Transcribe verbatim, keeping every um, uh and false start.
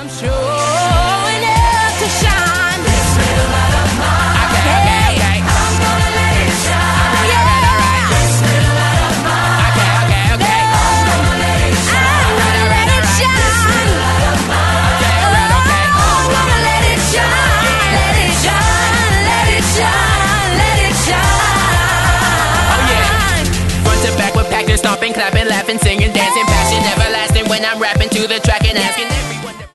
I'm showing up to shine. This little light of mine. Okay, okay, okay. I'm gonna let it shine. Alright, alright, alright. This little light of mine. Okay, okay, okay. I'm gonna let it shine. I'm gonna let it shine. This little light of mine. Okay, alright, okay. I'm gonna let it shine. Let it shine. Let it shine. Let it shine. Oh yeah. Front to back with packers stomping, clapping, laughing, singing, dancing, passion everlasting when I'm rapping to the track and asking.